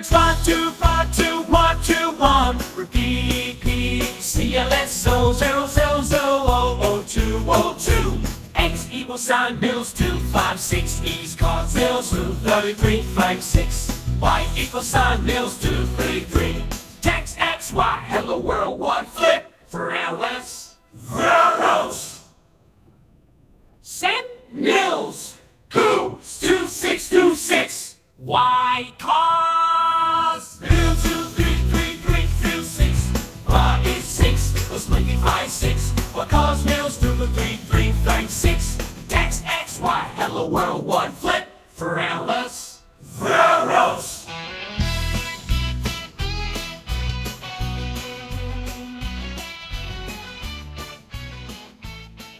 Lyrics 1, 2, 5, 2, 1, 2, 1. Repeat, P, C, L, S, O, 0, 0, 0, O, O, 2, O, 2. X equals sign mills 2, 5, 6. E's cause mills 2, 33, 5, 6. Y equals sign mills 2, 33. Text X, Y, hello world 1, flip. For LS, Veros. Send mills 2, 2, 6, 2, 6. Y cause mills 2, 3, 3, 3, 2, 6. Y is 6, equals 25, 6. Y cause mills 2, 3, 3, 5, 6. Text X, Y, hello world 1,